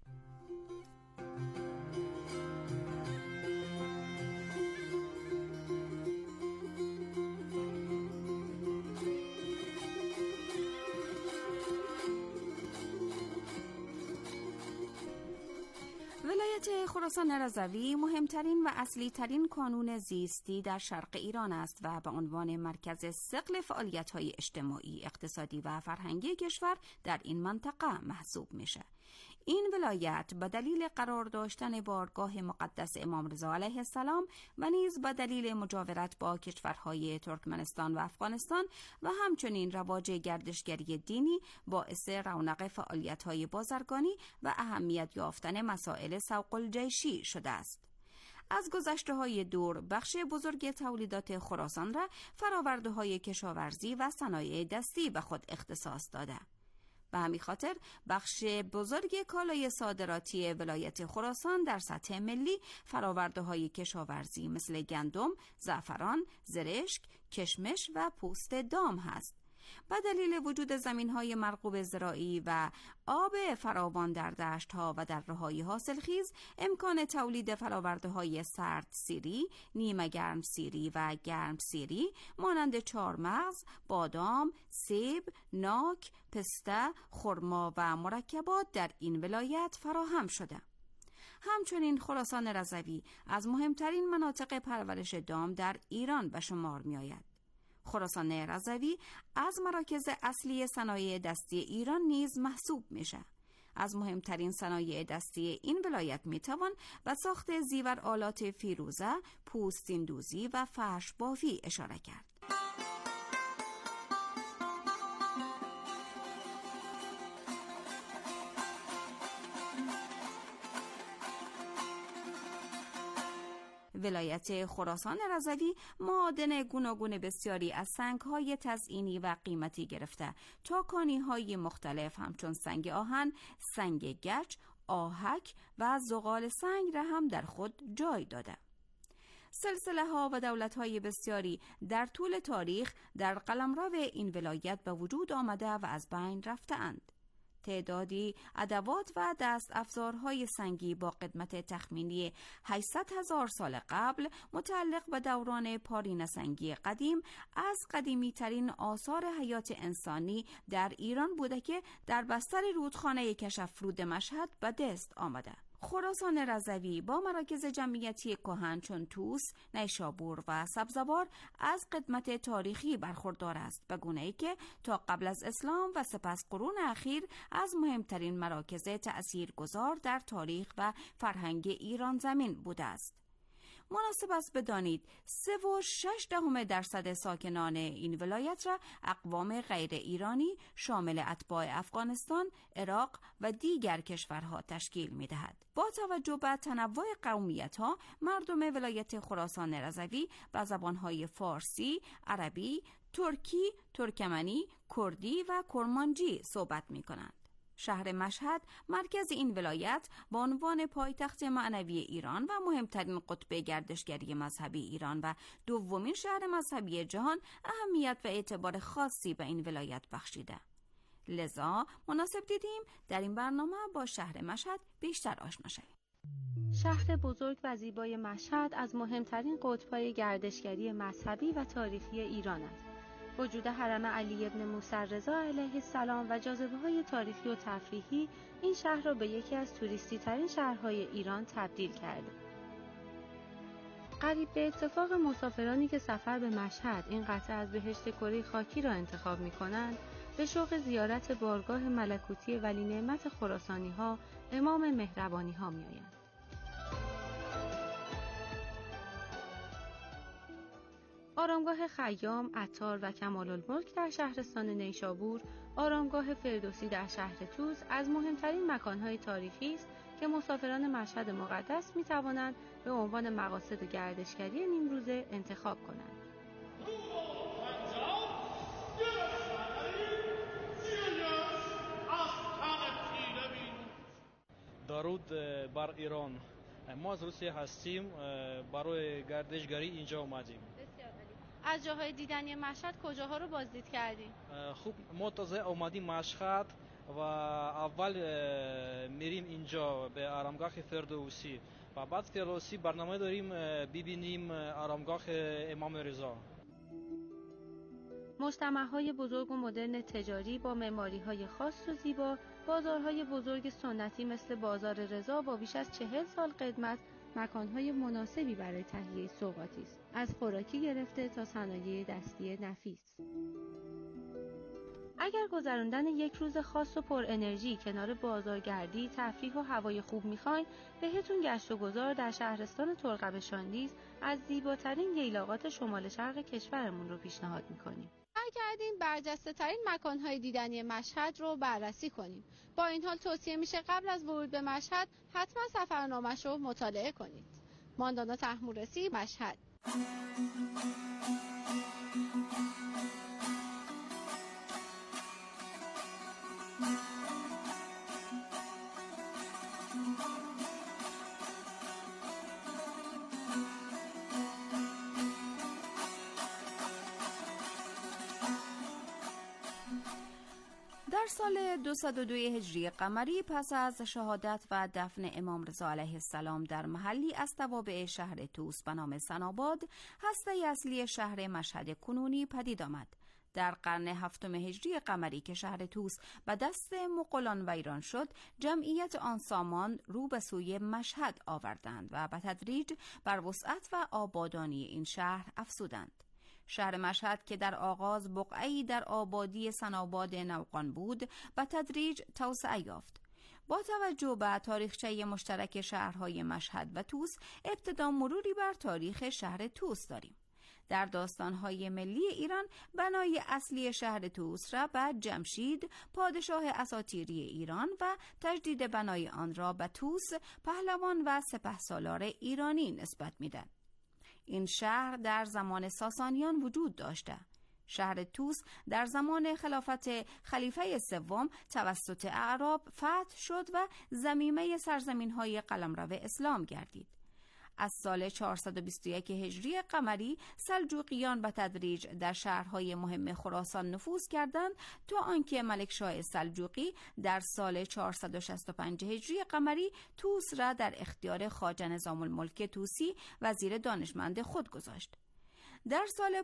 ولایت خراسان رضوی مهمترین و اصلی ترین کانون زیستی در شرق ایران است و به عنوان مرکز ثقل فعالیت‌های اجتماعی، اقتصادی و فرهنگی کشور در این منطقه محسوب میشه. این ولایت به دلیل قرار داشتن بارگاه مقدس امام رضا علیه السلام و نیز به دلیل مجاورت با کشورهای ترکمنستان و افغانستان و همچنین رواج گردشگری دینی باعث رونق فعالیت‌های بازرگانی و اهمیت یافتن مسائل سوق الجیشی شده است. از گذشته‌های دور بخش بزرگ تولیدات خراسان را فرآورده‌های کشاورزی و صنایع دستی به خود اختصاص داده. به همین خاطر بخش بزرگ کالای صادراتی ولایت خراسان در سطح ملی فرآورده‌های کشاورزی مثل گندم، زعفران، زرشک، کشمش و پوست دام هست. به دلیل وجود زمین‌های مرغوب زراعی و آب فراوان در دشت‌ها و دره‌های حاصلخیز، امکان تولید فراورده‌های سرد سیری، نیمه گرم سیری و گرم سیری مانند چهارمغز، بادام، سیب، ناک، پسته، خرما و مرکبات در این ولایت فراهم شده. همچنین خراسان رضوی از مهمترین مناطق پرورش دام در ایران به شمار می‌آید. خراسان رضوی از مراکز اصلی صنایع دستی ایران نیز محسوب میشه. از مهمترین صنایع دستی این ولایت میتوان به ساخت زیور آلات فیروزه، پوستین دوزی و فرش بافی اشاره کرد. ولایت خراسان رضوی معادن گوناگون بسیاری از سنگ‌های تزئینی و قیمتی گرفته تا کانی‌های مختلف همچون سنگ آهن، سنگ گچ، آهک و زغال سنگ را هم در خود جای داده. سلسله ها و دولت های بسیاری در طول تاریخ در قلمرو این ولایت به وجود آمده و از بین رفته اند. تعدادی ادوات و دست افزارهای سنگی با قدمت تخمینی 800,000 سال قبل متعلق به دوران پارین سنگی قدیم از قدیمی ترین آثار حیات انسانی در ایران بوده که در بستر رودخانه کشفرود مشهد به دست آمده. خراسان رضوی با مراکز جمعیتی کهن چون طوس، نیشابور و سبزوار از قدمت تاریخی برخوردار است، به گونه‌ای که تا قبل از اسلام و سپس قرون اخیر از مهمترین مراکز تأثیرگذار در تاریخ و فرهنگ ایران زمین بوده است. مناسب است بدانید 3.6% ساکنان این ولایت را اقوام غیر ایرانی شامل اتباع افغانستان، عراق و دیگر کشورها تشکیل می دهد. با توجه به تنوع قومیت‌ها، مردم ولایت خراسان رضوی با زبان‌های فارسی، عربی، ترکی، ترکمنی، کردی و کرمانجی صحبت می کنند. شهر مشهد مرکز این ولایت به عنوان پایتخت معنوی ایران و مهمترین قطب گردشگری مذهبی ایران و دومین شهر مذهبی جهان اهمیت و اعتبار خاصی به این ولایت بخشیده. لذا مناسب دیدیم در این برنامه با شهر مشهد بیشتر آشنا شویم. شهر بزرگ و زیبای مشهد از مهمترین قطب‌های گردشگری مذهبی و تاریخی ایران است. وجود حرم علی ابن موسی رضا علیه السلام و جاذبه‌های تاریخی و تفریحی این شهر را به یکی از توریستی ترین شهرهای ایران تبدیل کرده. قریب به اتفاق مسافرانی که سفر به مشهد این قطعه از بهشت کره خاکی را انتخاب می‌کنند، به شوق زیارت بارگاه ملکوتی ولی نعمت خراسانی‌ها، امام مهربانی‌ها می‌آیند. آرامگاه خیام، عطار و کمال‌الملک در شهرستان نیشابور، آرامگاه فردوسی در شهر طوس از مهمترین مکان‌های تاریخی است که مسافران مشهد مقدس می‌توانند به عنوان مقاصد گردشگری نیمروزه انتخاب کنند. درود بر ایران. ما از روسیه هستیم، برای گردشگری اینجا اومدیم. از جاهای دیدنی مشهد کجاها رو بازدید کردیم؟ خوب، ما تازه اومدیم مشهد و اول میریم اینجا به آرامگاه فردوسی و بعد فردوسی برنامه داریم ببینیم آرامگاه امام رضا. مجتمع‌های بزرگ و مدرن تجاری با معماری‌های خاص و زیبا، بازارهای بزرگ سنتی مثل بازار رضا با بیش از 40 سال قدمت مکان‌های مناسبی برای تهیه سوغاتی است، از خوراکی گرفته تا صنایع دستی نفیس. اگر گذراندن یک روز خاص و پر انرژی کنار بازارگردی، تفریح و هوای خوب می‌خواید، بهتون گشت و گذار در شهرستان ترقب شاندیز از زیباترین ییلاقات شمال شرق کشورمون رو پیشنهاد می‌کنیم. برگردیم برجسته ترین مکان‌های دیدنی مشهد رو بررسی کنیم. با این حال توصیه میشه قبل از ورود به مشهد حتما سفرنامه‌اش رو مطالعه کنید. ماندانا طهمورسی، مشهد. در سال 202 هجری قمری پس از شهادت و دفن امام رضا علیه السلام در محلی از توابع شهر طوس به نام سناباد، هسته اصلی شهر مشهد کنونی پدید آمد. در قرن 7 هجری قمری که شهر طوس به دست مغولان ویران شد، جمعیت آن سامان رو به سوی مشهد آوردند و به تدریج بر وسعت و آبادانی این شهر افزودند. شهر مشهد که در آغاز بقعه‌ای در آبادی سناباد نوقان بود، به تدریج توسعه یافت. با توجه به تاریخچه مشترک شهرهای مشهد و طوس، ابتدا مروری بر تاریخ شهر طوس داریم. در داستانهای ملی ایران بنای اصلی شهر طوس را به جمشید، پادشاه اساطیری ایران و تجدید بنای آن را به طوس، پهلوان و سپهسالار ایرانی نسبت میدن. این شهر در زمان ساسانیان وجود داشته. شهر توس در زمان خلافت خلیفه سوم توسط اعراب فتح شد و ضمیمه سرزمین‌های قلمرو اسلام گردید. از سال 421 هجری قمری سلجوقیان به تدریج در شهرهای مهم خراسان نفوذ کردند تا آنکه ملکشاه سلجوقی در سال 465 هجری قمری توس را در اختیار خواجه نظام الملک توسی وزیر دانشمند خود گذاشت. در سال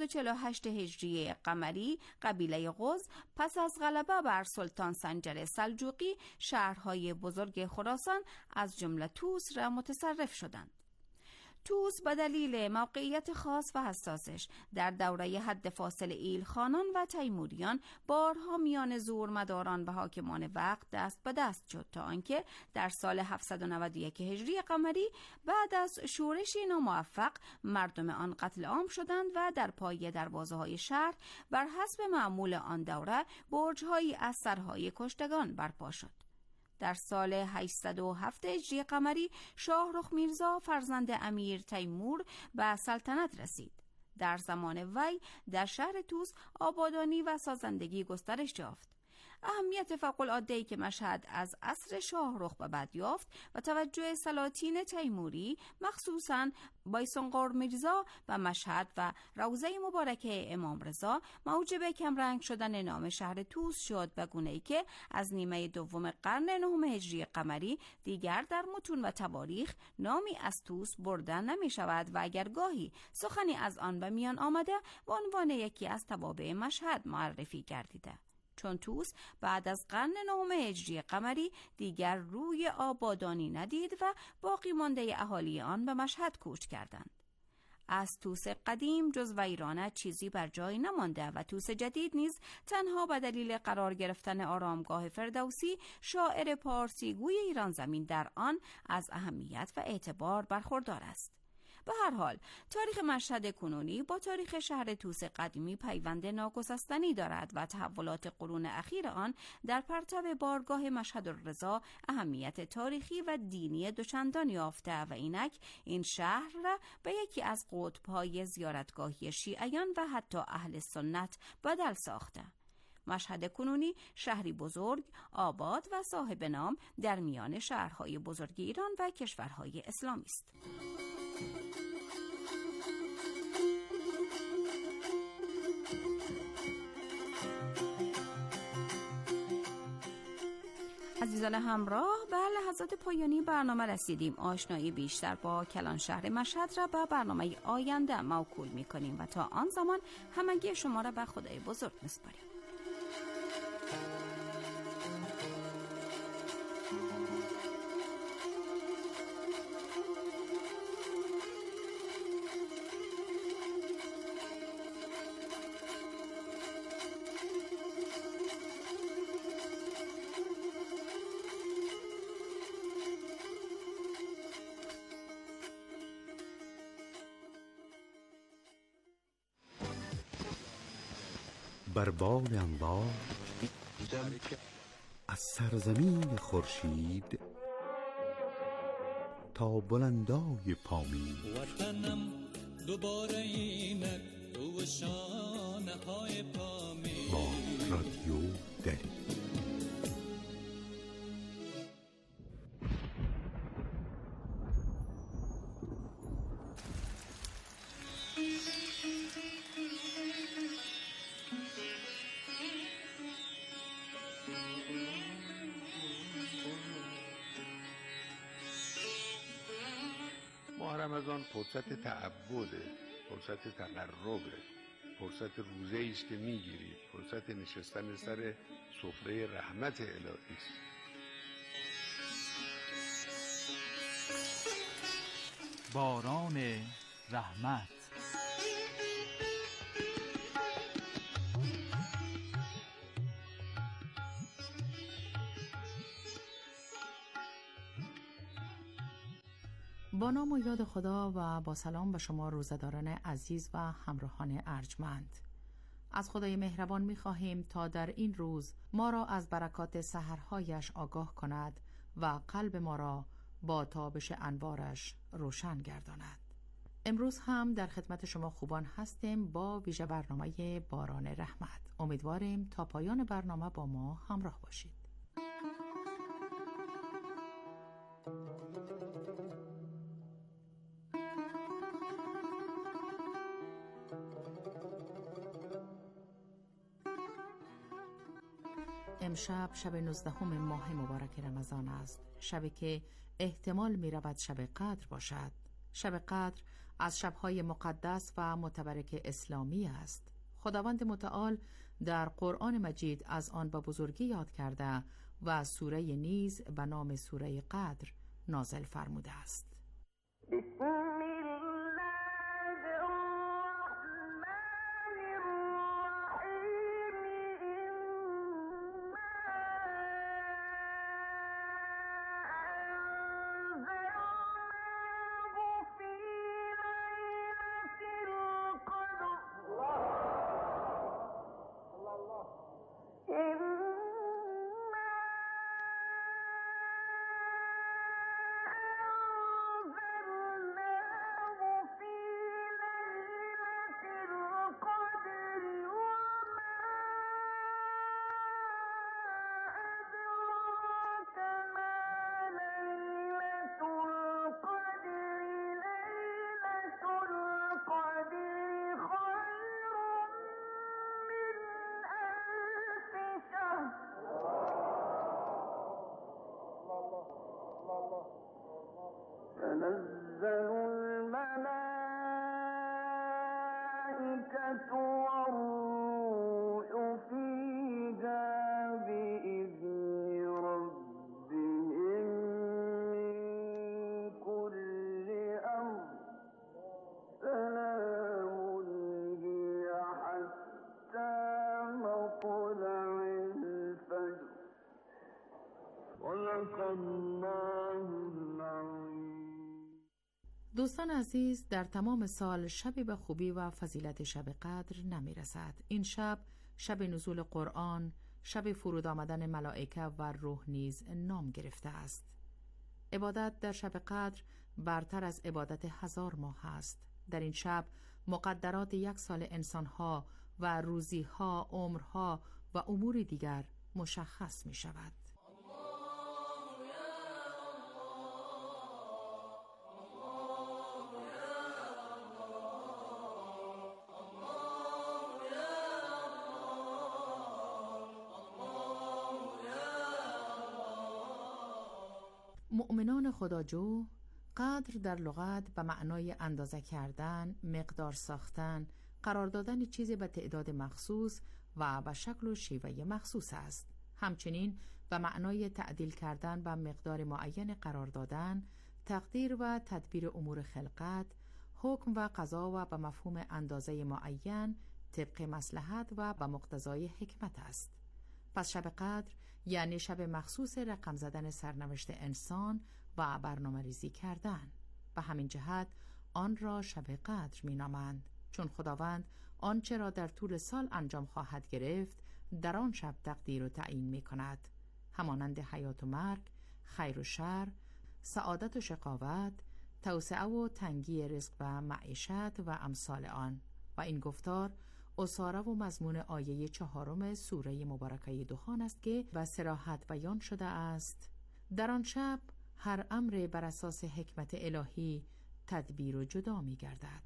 548 هجری قمری قبیله غز پس از غلبه بر سلطان سنجر سلجوقی شهرهای بزرگ خراسان از جمله توس را متصرف شدند. توس به دلیل موقعیت خاص و حساسش در دوره حد فاصل ایل خانان و تیموریان بارها میان زورمداران و حاکمان وقت دست به دست شد تا آنکه در سال 791 هجری قمری بعد از شورشی ناموفق مردم آن قتل عام شدند و در پای دروازه‌های شهر بر حسب معمول آن دوره برج‌هایی از سرهای کشتگان برپا شد. در سال 807 هجری قمری شاهرخ میرزا فرزند امیر تیمور به سلطنت رسید. در زمان وی در شهر توس آبادانی و سازندگی گسترش یافت. اهمیت فوق‌العاده‌ای که مشهد از عصر شاهرخ به بعد یافت و توجه سلاطین تیموری مخصوصاً بایسنقار میرزا و مشهد و روضه مبارکه امام رضا موجب کمرنگ شدن نام شهر توس شد، به گونه‌ای که از نیمه دوم قرن نهم هجری قمری دیگر در متون و تواریخ نامی از توس برده نمی شود و اگر گاهی سخنی از آن به میان آمده به عنوان یکی از توابع مشهد معرفی گردیده، چون توس بعد از قرن نهم هجری قمری دیگر روی آبادانی ندید و باقی مانده اهالی آن به مشهد کوچ کردند. از توس قدیم جز ویرانه چیزی بر جای نمانده و توس جدید نیز تنها به دلیل قرار گرفتن آرامگاه فردوسی شاعر پارسی گوی ایران زمین در آن از اهمیت و اعتبار برخوردار است. به هر حال تاریخ مشهد کنونی با تاریخ شهر توس قدیمی پیوند ناگسستنی دارد و تحولات قرون اخیر آن در پرتو بارگاه مشهد الرضا اهمیت تاریخی و دینی دوچندان یافته و اینک این شهر را به یکی از قطب‌های زیارتگاهی شیعیان و حتی اهل سنت بدل ساخته. مشهد کنونی شهری بزرگ، آباد و صاحب نام در میان شهرهای بزرگ ایران و کشورهای اسلامی است. عزیزان همراه، به لحظات پایانی برنامه رسیدیم. آشنایی بیشتر با کلان شهر مشهد را به برنامه آینده موکول می‌کنیم و تا آن زمان همگی شما را به خدای بزرگ می‌سپاریم. بر بال انوار از سرزمین خورشید تا بلندای پامین، وطنم دوباره اینک تو شانه های پامین. با رادیو دری. رمضان فرصت تعبده، فرصت تقربه، فرصت روزه‌ای است که میگیرید، فرصت نشستن سر سفره رحمت الهی است. باران رحمت. با نام و یاد خدا و با سلام به شما روزه‌داران عزیز و همراهان ارجمند. از خدای مهربان می‌خواهیم تا در این روز ما را از برکات سحرهایش آگاه کند و قلب ما را با تابش انوارش روشن گرداند. امروز هم در خدمت شما خوبان هستیم با ویژه برنامه باران رحمت. امیدواریم تا پایان برنامه با ما همراه باشید. امشب شب 19 ماه مبارک رمضان است، شبی که احتمال می رود شب قدر باشد. شب قدر از شبهای مقدس و متبرک اسلامی است. خداوند متعال در قرآن مجید از آن به بزرگی یاد کرده و سوره نیز به نام سوره قدر نازل فرموده است. تنزل الملائكة والروح فيها بإذن ربهم من كل أمر سلام هي حتى مطلع الفجر. صدق الله العظيم. دوستان عزیز، در تمام سال شبی به خوبی و فضیلت شب قدر نمی رسد. این شب، شب نزول قرآن، شب فرود آمدن ملائکه و روح نیز نام گرفته است. عبادت در شب قدر برتر از عبادت 1000 ماه است. در این شب مقدرات 1 سال انسانها و روزیها، عمرها و امور دیگر مشخص می شود. مؤمنان خداجو، قدر در لغت به معنای اندازه کردن، مقدار ساختن، قرار دادن چیزی به تعداد مخصوص و به شکل و شیوه مخصوص است. همچنین به معنای تعدیل کردن به مقدار معین قرار دادن، تقدیر و تدبیر امور خلقت، حکم و قضا و به مفهوم اندازه معین طبق مصلحت و به مقتضای حکمت است. پس شب قدر یعنی شب مخصوص رقم زدن سرنوشت انسان و برنامه ریزی کردن. به همین جهت آن را شب قدر می نامند، چون خداوند آنچه را در طول سال انجام خواهد گرفت در آن شب تقدیر و تعیین می کند، همانند حیات و مرگ، خیر و شر، سعادت و شقاوت، توسعه و تنگی رزق و معیشت و امثال آن. و این گفتار اساره و مضمون آیه 4 سوره مبارکه دخان است که به صراحت بیان شده است: در آن شب هر امر بر اساس حکمت الهی تدبیر و جدا می گردد.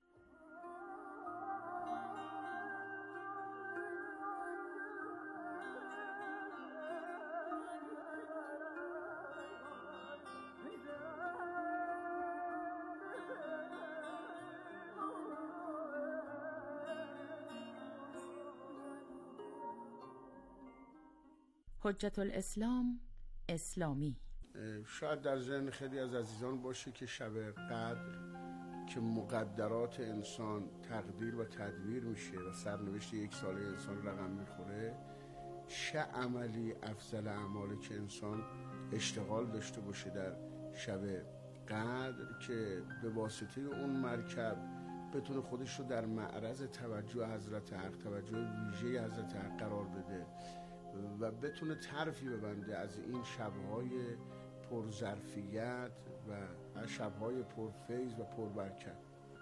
حجت الاسلام اسلامی. شاید در ذهن خیلی از عزیزان باشه که شب قدر که مقدرات انسان تقدیر و تدبیر میشه و سرنوشت 1 سال انسان رقم میخوره، چه عملی افضل اعمالی که انسان اشتغال داشته باشه در شب قدر که به واسطه اون مرکب بتونه خودش رو در معرض توجه حضرت حق، توجه ویژه حضرت حق قرار بده و بتونه طرفی ببنده از این شب‌های پرظرفیت و از شب‌های پرفیض و پربرکت.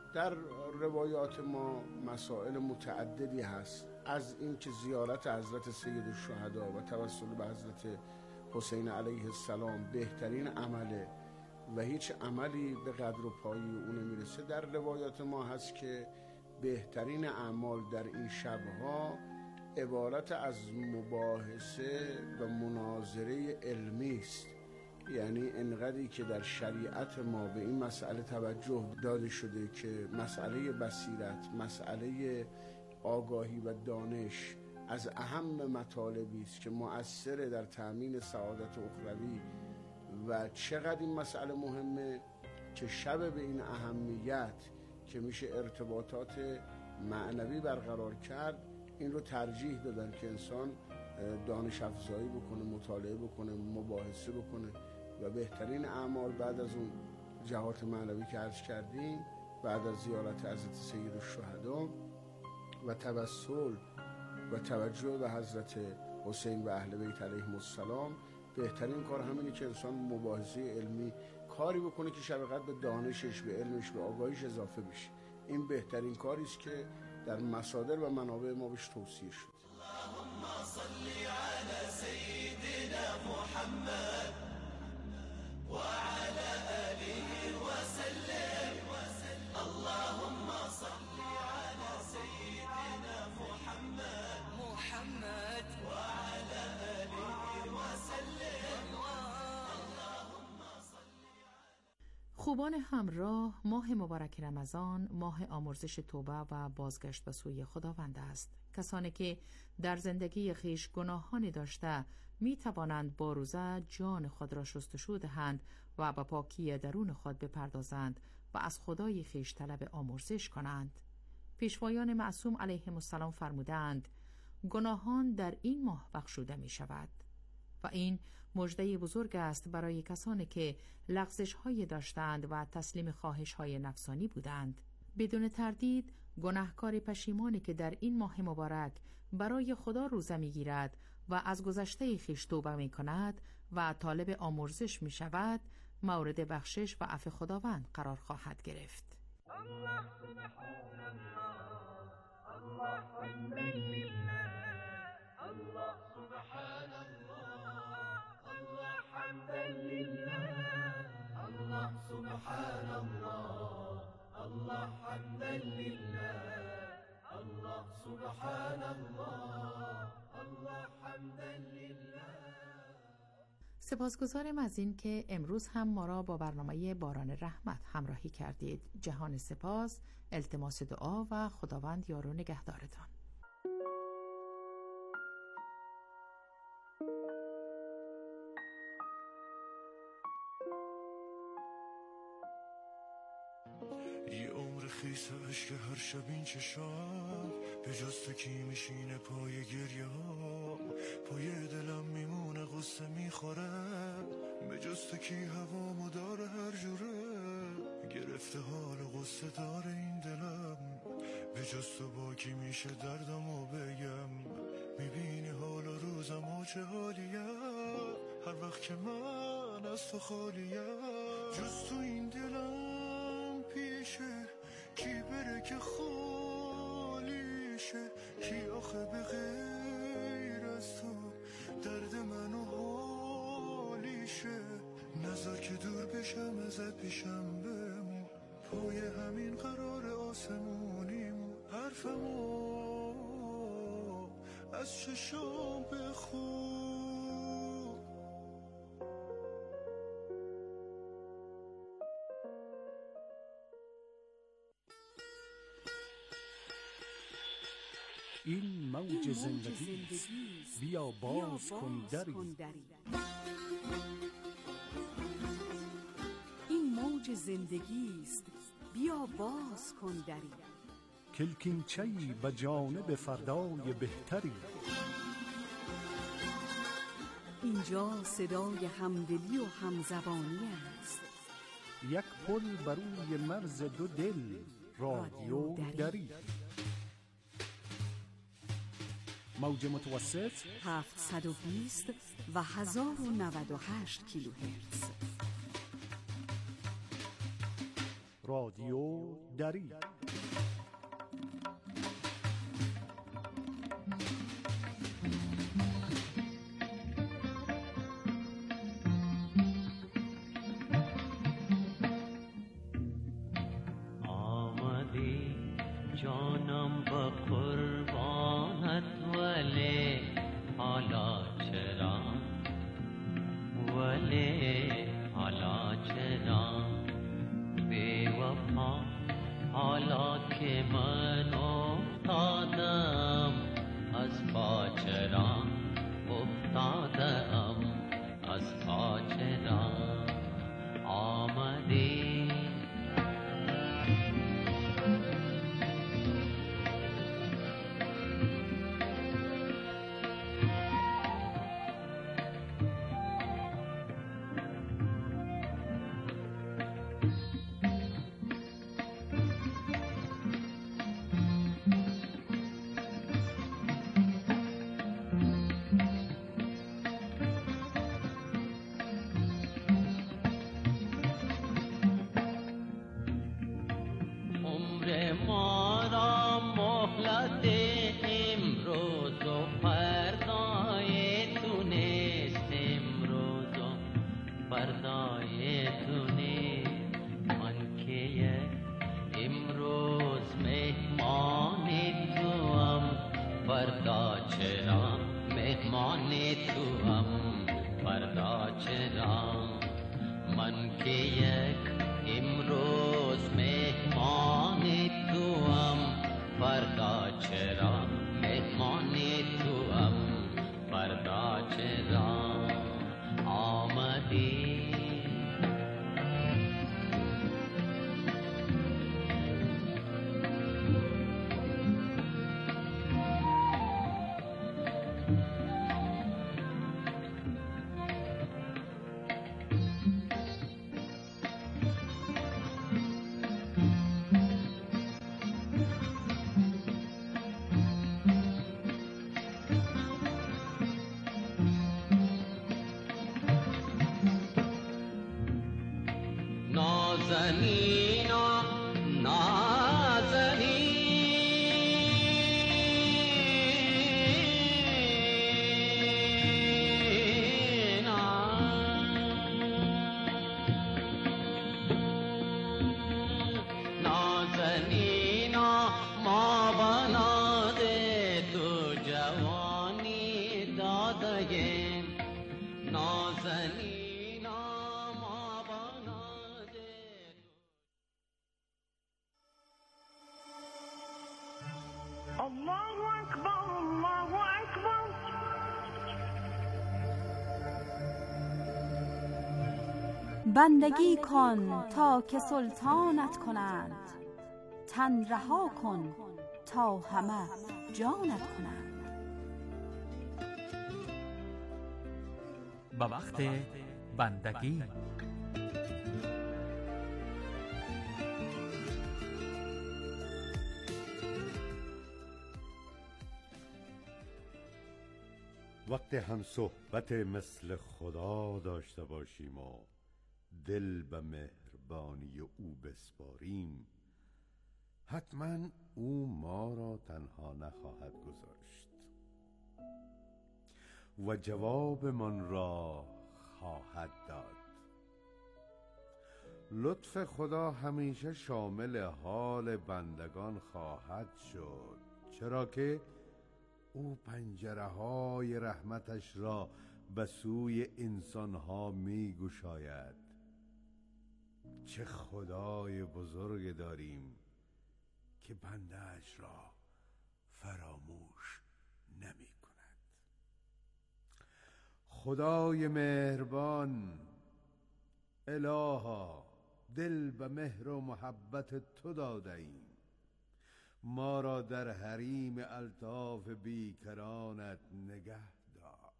در روایات ما مسائل متعددی هست، از اینکه زیارت حضرت سید الشهدا و توسل به حضرت حسین علیه السلام بهترین عمله و هیچ عملی به قدر و پایی او نمیرسه. در روایات ما هست که بهترین اعمال در این شبها عبارت از مباحثه و مناظره علمی است. یعنی انقدری که در شریعت ما به این مسئله توجه داده شده که مسئله بصیرت، مسئله آگاهی و دانش از اهم مطالبی است که مؤثر در تأمین سعادت اخروی و چقدر این مسئله مهمه که شب به این اهمیت که میشه ارتباطات معنوی برقرار کرد، این رو ترجیح دادن که انسان دانش افزایی بکنه، مطالعه بکنه، مباحثه بکنه و بهترین اعمال بعد از اون جهات معنوی که عرض کردیم، بعد از زیارت حضرت سید الشهدا و توسل و توجه به حضرت حسین و اهل بیت علیهم السلام، بهترین کار همینه که انسان مباحثه علمی کاری بکنه که شب قدر به دانشش، به علمش، به آگاهیش اضافه بشه. این بهترین کاری است که در مصادر و منابع ما بهش توصیه شد. اللهم صل على سيدنا محمد وعلى آله وسلم. اللهم صل على سيدنا محمد وعلى آله وسلم. خوبان همراه، ماه مبارک رمضان ماه آمرزش توبه و بازگشت به سوی خداوند است. کسانی که در زندگی خیش گناهانی داشته می توانند با روزه جان خود را شستشو دهند و به پاکی درون خود بپردازند و از خدای خیش طلب آمرزش کنند. پیشوایان معصوم علیهم السلام فرمودند گناهان در این ماه بخشوده می شود و این مژده بزرگ است برای کسانی که لغزش های داشتند و تسلیم خواهش های نفسانی بودند. بدون تردید گناهکار پشیمانی که در این ماه مبارک برای خدا روزه می گیرد و از گذشته خویش توبه می کند و طالب آمرزش می شود، مورد بخشش و عفو خداوند قرار خواهد گرفت. الله سبحان الله، الله حمدا لله، الله سبحان الله، الله حمدا لله، الله سبحان الله، الله حمدا لله، الله سبحان الله، الله حمدا لله. سپاسگزارم از این که امروز هم ما را با برنامه باران رحمت همراهی کردید. جهان سپاس، التماس دعا و خداوند یار و نگهدارتان. یه عمر خیس عشق هر شب این چشام، به جز تو کی میشینه پای گریه ها، پای دلم میمونه غصه میخوره، به جز تو کی هوامو داره هر جوره، گرفته حال غصه داره این دلم، به جز تو با کی میشه دردمو بگم، میبینی حال و روزمو چه حالیه، هر وقت که من از تو خالیم، جز تو این دلم پیشه، کی بره که خالیشه، کی آخه به غیر از تو درد منو حالیشه، نظر که دور بشم ازت پیشم بمون، پای همین قرار آسمونیم، حرفمو از چشام بخون. این موج زندگی است، بیا باز کن دری. این موج زندگی است، بیا باز کن دری. کلکینچه‌ای به جانب فردای بهتری. اینجا صدای همدلی و همزبانی است. یک پل بر روی مرز دو دل، رادیو دری. موج متوسط 720 و 1098 کیلوهرتز. رادیو دری. آمدی جانم با قربانت ولی حالا چرا، ولی حالا چرا بی وفا، حالا که من افتادم از پا، چرا افتادم از پا، چرا آمدی. ما را مهلت امروز و فردای تو نیست، امروز و فردای تو نیست. من که امروز مهمان توام، فردا چرا مهمان توام، فردا چرا. من که یک امروز مهمان توام، فردا چرا مهمان توام، فردا چرا آمدی. نازنینا نازنینا، نازنینا ما بناد تو جوانی دادیم، نازنینا ما بناد. الله اکبر، الله اکبر. بندگی کن تا که سلطانت کنند، تن رها کن تا همه جانت کنند. به وقت بندگی. وقت هم صحبت مثل خدا داشته باشیم و دل به مهربانی او بسپاریم، حتما او ما را تنها نخواهد گذاشت و جواب من را خواهد داد. لطف خدا همیشه شامل حال بندگان خواهد شد، چرا که او پنجره‌های رحمتش را به سوی انسانها می گشاید. چه خدای بزرگ داریم که بنده‌اش را فراموش نمی کند. خدای مهربان، الها دل به مهر و محبت تو داده ایم، ما را در حریم الطاف بیکرانت نگه دار.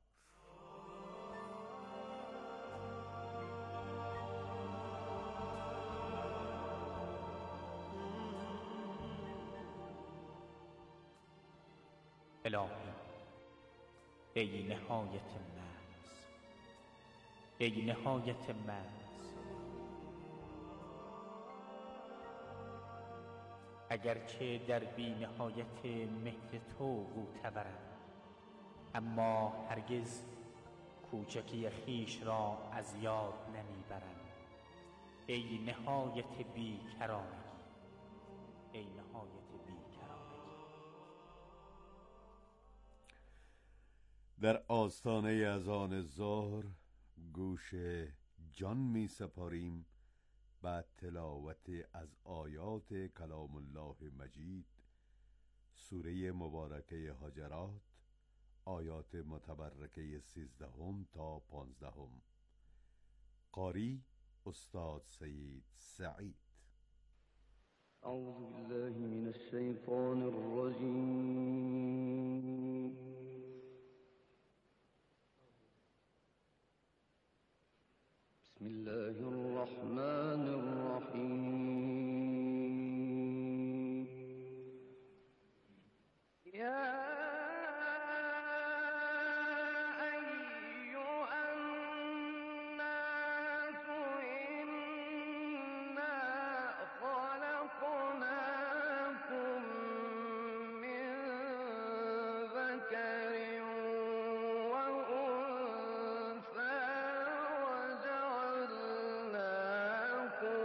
الهی ای نهایت محض، ای نهایت محض، اگرچه در بی نهایت مهر تو غوطه‌ورم، اما هرگز کوچکی خیش را از یاد نمیبرم. ای نهایت بی کرانگی، ای نهایت بی کرانگی. در آستانه اذان ظهر گوش جان می سپاریم به تلاوت از آیات کلام الله مجید، سوره مبارکه حجرات، آیات متبرکه 13 تا 15. قاری استاد سید سعید. اعوذ بالله من الشیطان الرجیم. بسم الله الرحمن الرحیم. یا وجعلناكم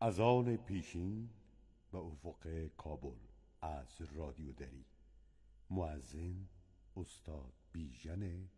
از آن پیشین به افق کابل از رادیو دری. مؤذن استاد بیژن